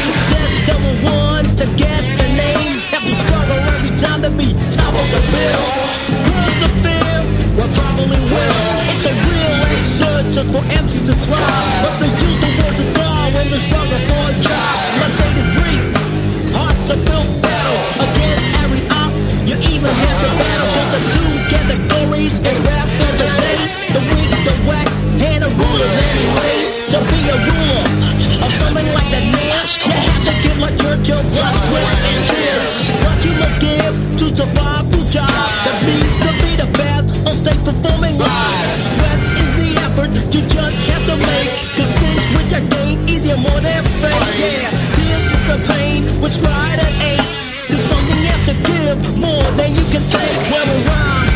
Success double one to get the name. Have to struggle every time to be top of the bill. Who's a fear? Well, probably will. It's a real exertion just for MCs to thrive. But they use the word to die when they struggle for a job. Let's say the Greek hearts are built battle against every op. You even have to battle cause the two categories in rap for the day. The weak, the whack, and the rulers anyway. To be a ruler or something like that, man, you have to give like Churchill blood, sweat, and tears. What you must give to survive through job that means to be the best on stage performing live. Sweat is the effort you just have to make. Cause things which I gain easier more than fake. Yeah, this is the pain which right at 8. Cause something you have to give more than you can take. Where we rhyme,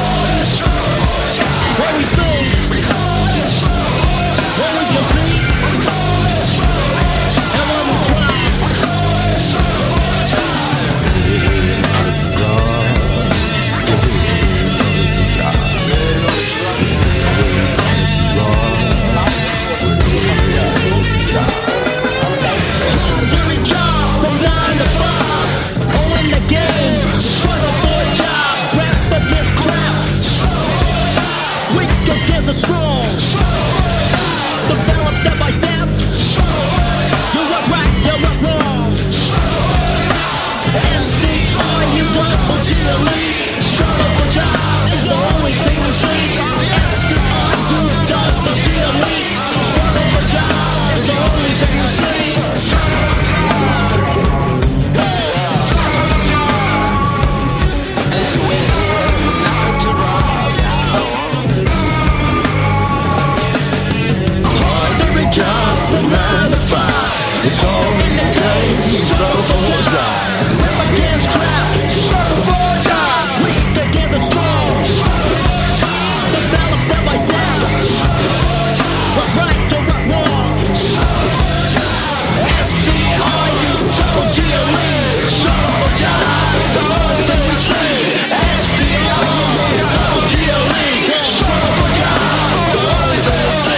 where we think, where we compete, and when we try. Dirty job from 9 to 5. Oh, in the game, struggle for a job. Rap against trap, weak against the strong. Develop step by step. You rock right, you rock wrong. STRU-double-G-L-E. Struggle for job is the only thing we see. STRU-double-G-L-E. Struggle for job is the only thing we see. Job from 9 to 5. It's all in the game. Struggle for a job. Rap against crap. Struggle for a job. Weak against the strong. Develop step by step. Rock right to rock wrong. STRU-double-G-L-E. Struggle for job. The only thing we see. STRU-double-G-L-E. Struggle for job. The only thing we see.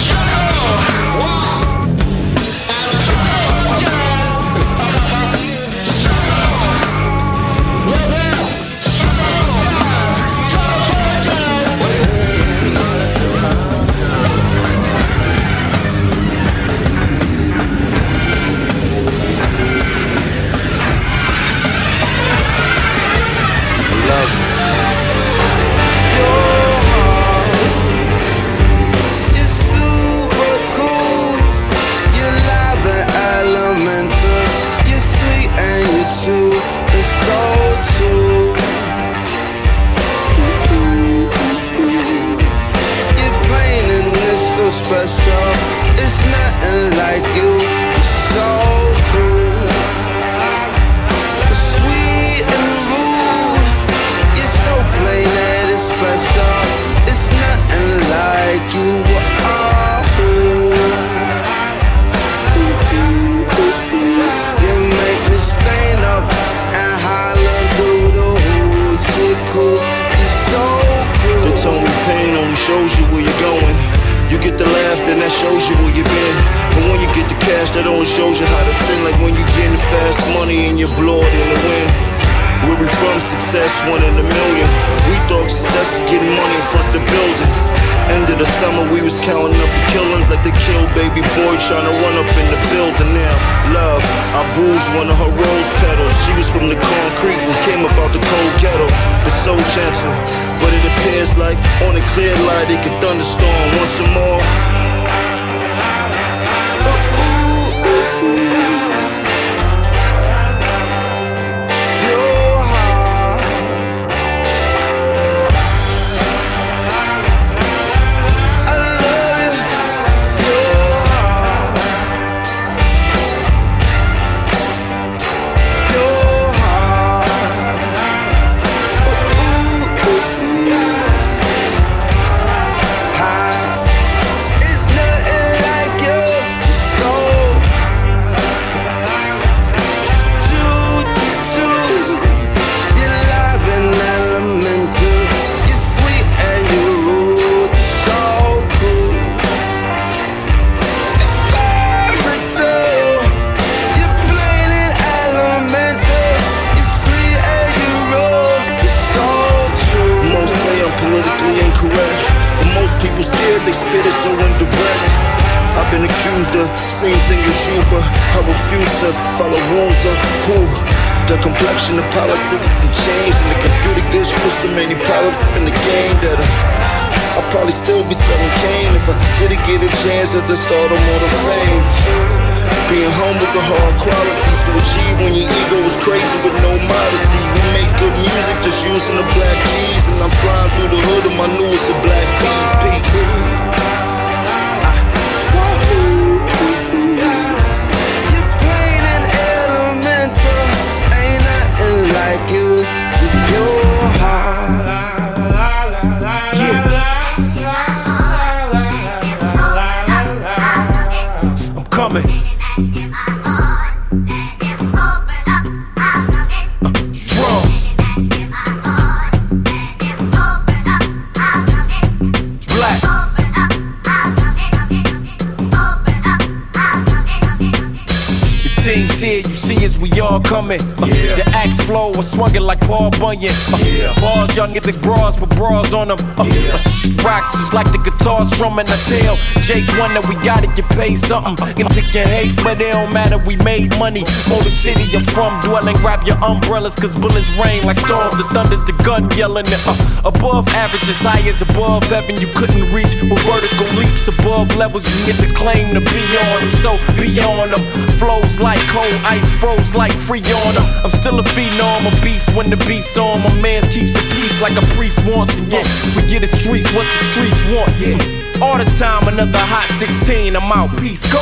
Special, it's nothing like you. It's so cool, sweet and rude. You're so plain that it's special. It's nothing like you. You make me stand up and holler through the hood. Tickle, you're so cool. They told me pain only shows you where you're going. You get the laugh, then that shows you where you've been. And when you get the cash, that only shows you how to sin. Like when you getting fast money and your blood in the wind. Where we from, success, 1 in a million. We thought success is getting money in front of the building. End of the summer, we was counting up the killings like they killed baby boy trying to run up in the building. Now, love, I bruised one of her rose petals. She was from the concrete and came up out the cold ghetto. But so gentle, but it appears like on a clear light it could thunderstorm once more. It's been accused of same thing as you, but I refuse to follow rules of who. The complexion of politics done changed, and the computer glitch put so many problems up in the game that I'll probably still be selling cane if I didn't get a chance at the stardom or the fame. Being humble's a hard quality to achieve when your ego is crazy with no modesty. We make good music just using the black keys, and I'm flying through the hood of my newest of black V's. Peace. You with your heart. Yeah. I'm coming. Black. The team's here, you see as we all coming. The axe flow, I swung it like Paul Bunyan. Bars, y'all niggas bras, but bras on them. Rocks just like the guitar strumming. I tell Jake one that we gotta get paid something. Niggas can hate, but it don't matter, we made money. Motor City you're from, dwelling, grab your umbrellas, cause bullets rain like storms. The thunder's the gun yelling. Above average, as high as above heaven, you couldn't reach. With vertical leaps above levels, you niggas claim to be on them. So be on them. Flows like cold ice, froze like free on them. I'm still a phenom, a beast when the beast's on. My mans keeps the peace like a priest wants. And yeah, we get the streets what the streets want. All the time, another hot 16, I'm out, peace, go.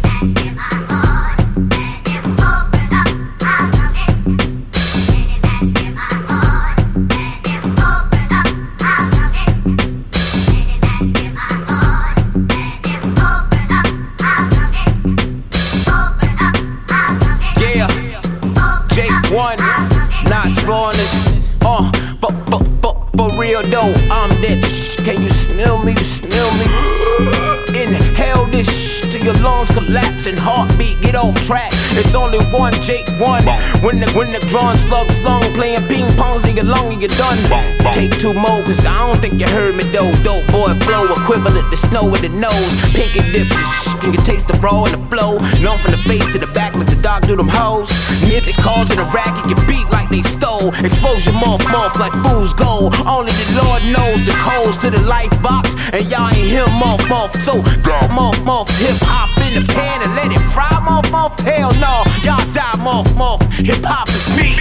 For real though, I'm that. Can you smell me? Smell me? Inhale this till your lungs collapse and heartbeat get off track. It's only one Jake one. When the drawn slug slung, playing ping pongs in your lung and you're done. Take two more, cause I don't think you heard me though. Dope boy flow, equivalent to snow in the nose. Pinky dip this can you taste the raw and the flow. Known from the face to the back, like the dog do them hoes. Niggas causing a racket, get beat like they stole. Exposure morph like fool's gold. Only the Lord knows the codes to the life box, and y'all ain't him morph. So morph, hip hop in the pan and let it fry morph. Hell no, y'all die morph. Hip hop is me.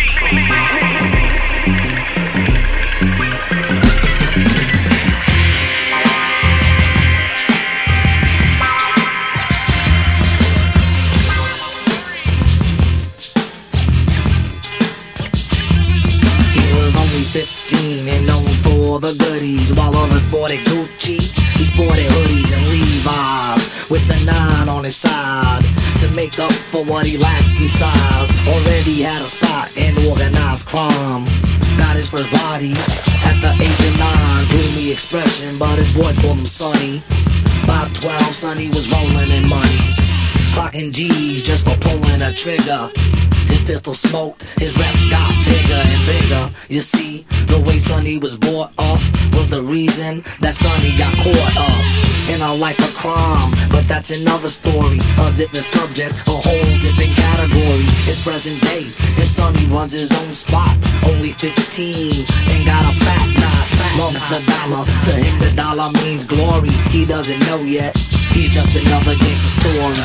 He was only 15 and known for the goodies, while others sported Gucci. He sported hoodies and Levi's with the 9 on his side to make up for what he lacked in size. Already had a spot in organized crime. Got his first body at the age of 9. Gloomy expression, but his boys called him Sonny. By 12, Sonny was rolling in money, clocking G's just for pulling a trigger. His pistol smoked, his rep got bigger and bigger. You see, the way Sonny was brought up was the reason that Sonny got caught up in a life of crime. But that's another story, a different subject, a whole different category. It's present day, and Sonny runs his own spot. Only 15, and got a fat knot. Love the dollar, to him the dollar means glory. He doesn't know yet, he's just another gangster story.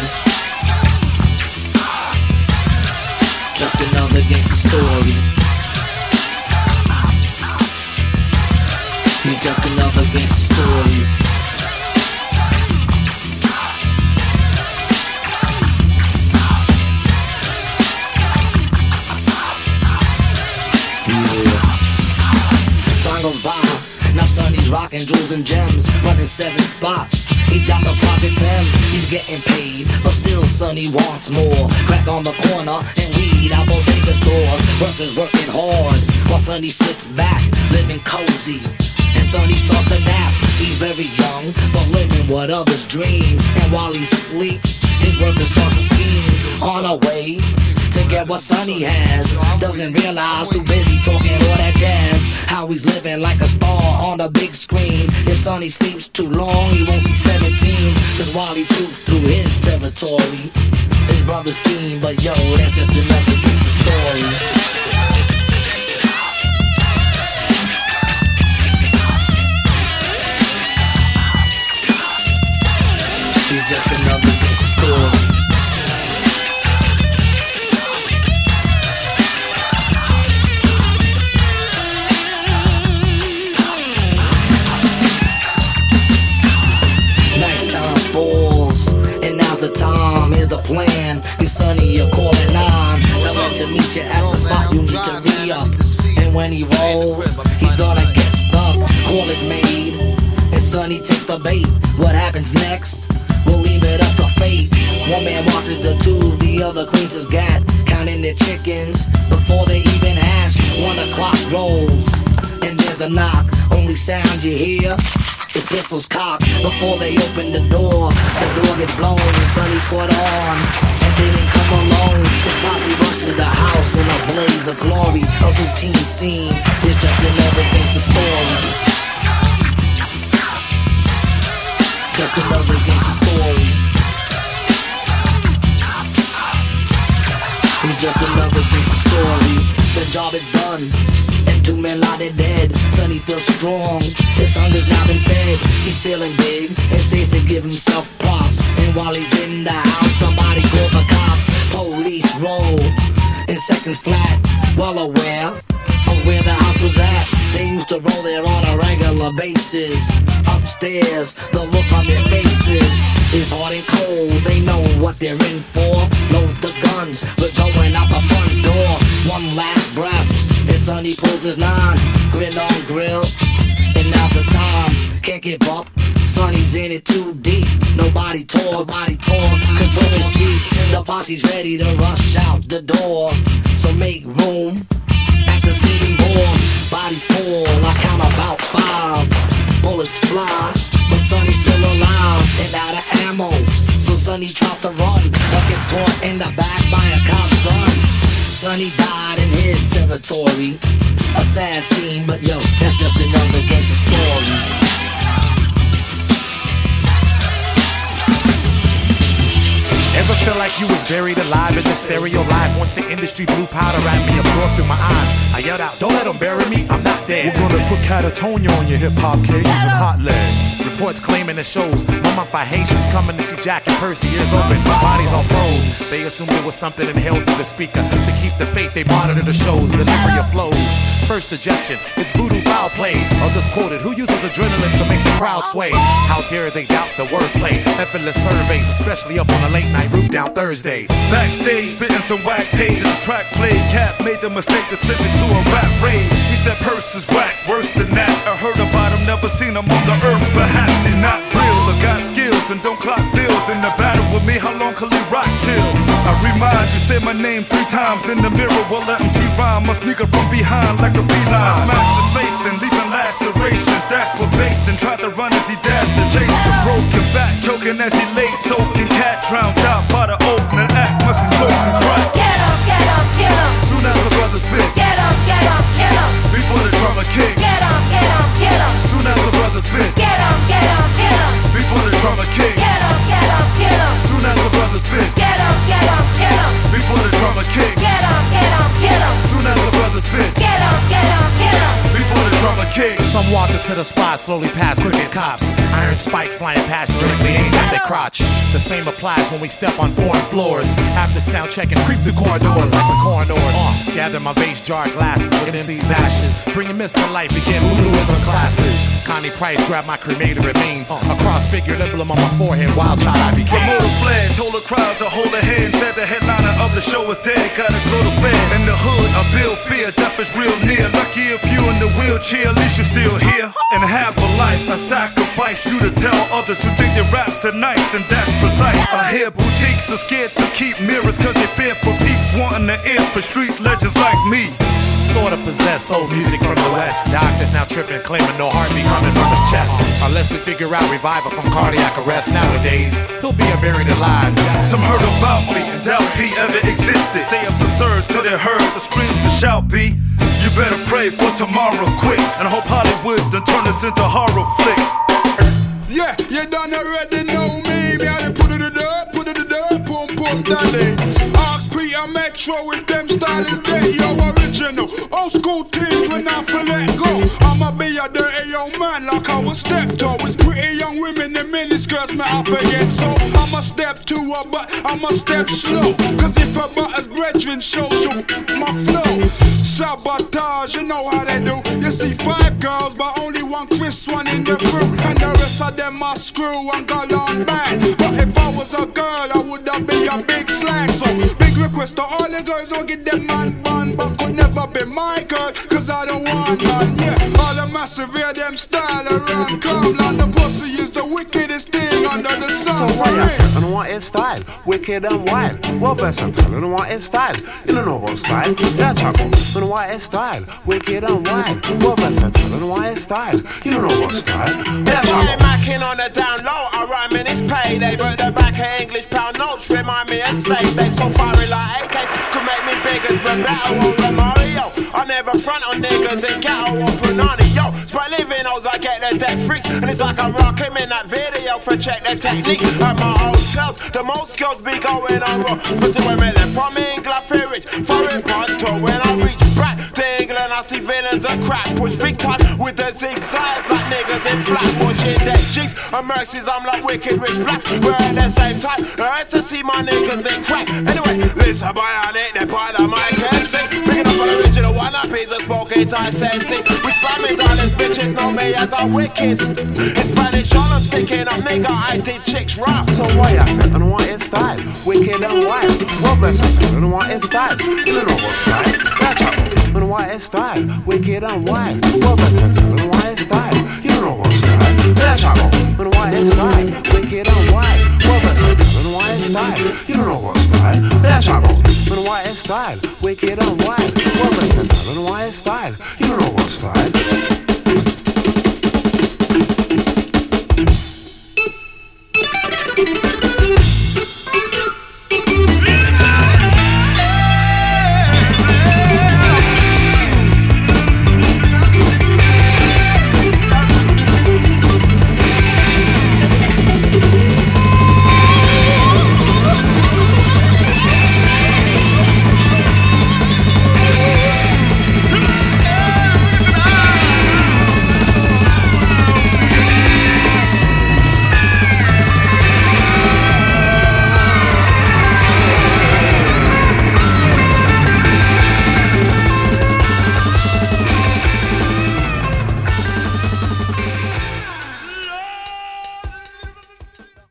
Just another gangster story. He's just another gangster story. Yeah. Time goes by. Now Sonny's rocking jewels and gems, running 7 spots. He's got the projects him, he's getting paid, but still Sonny wants more. Crack on the corner and weed out bodega stores. Workers working hard while Sonny sits back, living cozy. And Sonny starts to nap. He's very young, but living what others dream. And while he sleeps, his workers start to scheme on a way to get what Sonny has. Doesn't realize, too busy talking all that jazz. How he's living like a star on the big screen. If Sonny sleeps too long, he won't see 17. Cause while he troops through his territory, his brother scheme. But yo, that's just another piece of story. It's just another piece of story. The time, here's the plan. Your Sonny, you're calling on. Tell him to meet you at the spot you need to re-up. And when he rolls, he's gonna get stuck. Call is made, and Sonny takes the bait. What happens next? We'll leave it up to fate. One man watches the two, the other cleans his gat, counting their chickens before they even hatch. 1 o'clock rolls, and there's the knock. Only sound you hear is pistols cocked. Before they open the door gets blown. Sonny's caught on, and they didn't come alone. His posse rushes the house in a blaze of glory. A routine scene is just another gangster story. Just another gangster story. It's just another gangster story. The job is done, and 2 men lie dead. Sonny feels strong, his hunger's now been fed. He's feeling big, and stays to give himself props. And while he's in the house, somebody call the cops. Police roll in seconds flat, well aware of where the house was at. They used to roll there on a regular basis. Upstairs, the look on their faces is hard and cold. They know what they're in for. Load the guns, we're going out the front door. One last breath, and Sonny pulls his 9. Grill on grill, and now's the time. Can't give up, Sonny's in it too deep. Nobody talk, cause talk is cheap. The posse's ready to rush out the door, so make room at the seating board. Bodies fall, I count about 5. Bullets fly, but Sonny's still alive and out of ammo. So Sonny tries to run, but gets caught in the back by a cop's gun. Sonny died in his territory. A sad scene, but yo, that's just another gangster story. Ever feel like you was buried alive in the stereo live? Once the industry blew powder at me, absorbed through my eyes, I yelled out, don't let them bury me, I'm not dead. We're gonna put catatonia on your hip-hop kid using hot lead. Reports claiming the shows, mummified Haitians coming to see Jack and Percy, ears open, bodies all froze. They assumed there was something inhaled through the speaker. To keep the faith, they monitor the shows, deliver your flows. First suggestion, it's voodoo foul play. Others quoted, who uses adrenaline to make the crowd sway? How dare they doubt the wordplay? Effortless surveys, especially up on a late night route down Thursday. Backstage, spitting some whack page and the track played. Cap made the mistake to send it to a rap rage. He said Purse is whack, worse than that. I heard about him, never seen him on the earth. Perhaps he's not real, but got skills and don't clock bills. In the battle with me, how long can he rock till? I remind you, say my name 3 times in the mirror. We'll let him see rhyme. Must sneak up from behind like a feline. Smashed his face and leaving lacerations. That's what Basin tried to run as he dashed to chase the broken back, choking as he lay soaking. Cat drowned out by the opening act. Must have spoken crack. Get up, kill him. Soon as the brother spits. Get up, kill him. Before the drummer kick. Get up, kill him. Soon as the brother spits. Get up, kill him. Before the drummer kick. Get up, kill him. Soon as the brother spits. Get up, kill him. Before the drummer kick. Get up, kill him. Soon as the brother spits. Get up, kill him. Before the drummer kick. Some walked into the spot, slowly past crooked cops. Iron spikes flying past, directly aimed at their crotch. The same applies when we step on foreign floors. After sound check and creep the corridors like the coroners. Gather my vase jar glasses with MC's ashes. Bringing mist to life, begin voodooism classes. Connie Price grabbed my cremated remains. A cross-figured emblem on my forehead, wild child I became. Promoter fled, told the crowd to hold her hand. Said the headliner of the show was dead, gotta go to bed. In the hood, I build fear, death is real near. Lucky if you in the wheelchair, at least you're still here. And half a life, I sacrifice you to tell others who think their raps are nice, and that's precise. I hear boutiques are scared to keep mirrors, cause they fear for peeps wanting to ear for street legends like me. Sorta possess soul music from the West. Doctors now tripping, claiming no heartbeat coming from his chest. Unless we figure out revival from cardiac arrest nowadays, he'll be a buried alive. Some heard about me and doubt he ever existed. Say I'm absurd till they heard the screams to shout B. You better pray for tomorrow quick, and I hope Hollywood done turn this into horror flicks. Yeah, you done already know me. Me I put it in the dirt, pum pum daddy. Ask Peter Metro if them style is dead. Yo, original, old school teams when I feel let go. I'ma be a dirty young man like I was steptoe. It's pretty young women in miniskirts, man, I forget. So I'ma step to her, but I'ma step slow. Cause if her butter's brethren shows you my flow. Sabotage, you know how they do. You see 5 girls, but only one Chris one in the crew. And the rest of them I screw and go on bad. But if I was a girl, I would have been a big slang. So big request to all the girls who get them man bun, but could never be my girl, cause I don't want none. Yeah, all the massive hear them style around come. Like the pussy is the wickedest thing under the sun. So why I don't want his style, wicked and wild. Well, versatile, I don't want his style. You don't know what style, yeah, Chaco. I don't want his style, wicked and wild. Well, versatile, I don't want his style. You don't know what style, yeah, Chaco. I'm macking on the down low, I rhyme in his payday. But the back of English pound notes remind me of slave days. So fiery like AKs could make me big as Bebeto or Romario. I never front on niggas in ghetto or Punani. Yo, spy living hoes, I get the dead freaks. And it's like I'm rocking in that video for check the technique. At my hotels, the most girls be going on raw. But when we left from England, feel rich, foreign ponto. When I reach back to England, I see villains and crap. Push big time with the zigzags like niggas in flat. Pushing dead cheeks and mercies, I'm like wicked rich blacks. But at the same time, I used to see my niggas in crack. Anyway, listen, boy, I ain't that part of my MC. Picking up on the original one, up piece of smoking tight sensei. We slamming down these bitches, know me as a wicked. In Spanish, all I'm sticking up, nigga, I did chicks rough. So why I said I don't want his style, wicked and wild. Well, versatile, I don't want his style. You don't know what style, yeah, Chaco. I don't want his style, wicked and wild. Well, versatile, I don't want his style. You don't know what style, yeah, Chaco. I don't want his style, wicked and wild. Well, versatile, I don't want his style. You don't know what style, yeah, Chaco. I don't want his style, wicked and wild. Well, versatile, I don't want his style.